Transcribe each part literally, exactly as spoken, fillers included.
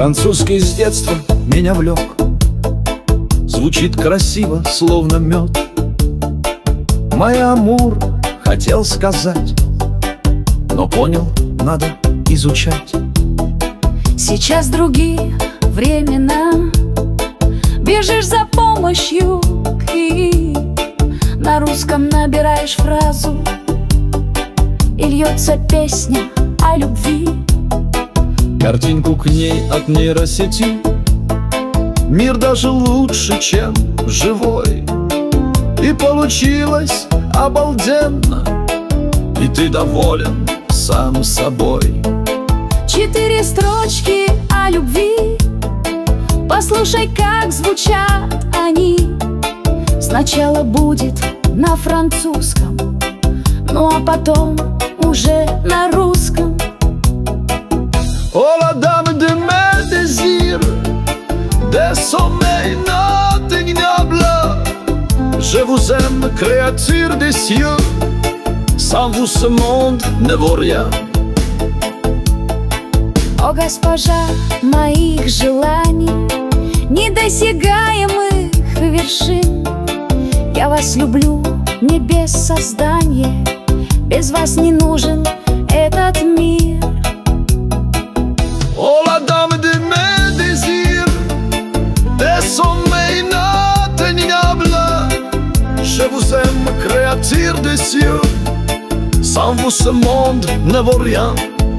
Французский с детства меня влек, звучит красиво, словно мед. Мой амур хотел сказать, но понял, надо изучать. Сейчас другие времена, бежишь за помощью и на русском набираешь фразу, и льется песня о любви. Картинку к ней от нейросети, мир даже лучше, чем живой. И получилось обалденно, и ты доволен сам собой. Четыре строчки о любви, послушай, как звучат они. Сначала будет на французском, ну а потом уже на русском. Oh la dame de mes désirs, des sommeils inatteignables, je vous aime, créature des cieux, sans vous ce monde ne vaut rien. О, госпожа моих желаний, недосягаемых вершин, я вас люблю, небес создание, без вас не нужен этот мир. Oh la dame de mes désirs, des sommeils inatteignables, je vous aime, créature des cieux, sans vous ce monde ne vaut rien.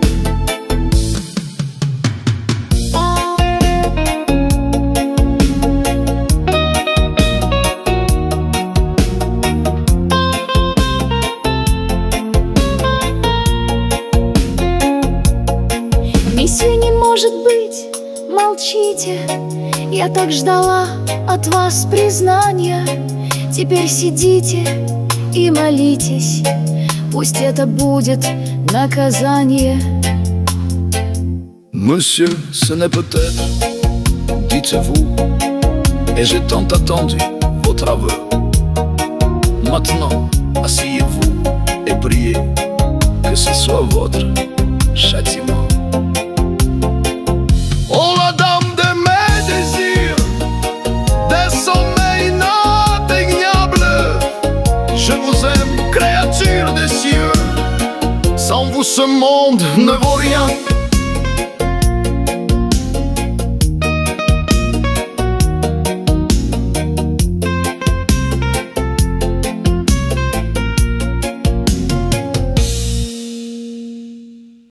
Миссия не может быть, молчите. Я так ждала от вас признания. Теперь сидите и молитесь, пусть это будет наказание. Monsieur, ce n'est peut-être, dites-vous, et j'ai tant attendu votre aveu. Maintenant, asseyez-vous et priez que ce soit votre châtiment. Oh la dame de mes désirs, des sommeils inatteignables, je vous aime, créature des cieux, sans vous ce monde ne vaut rien.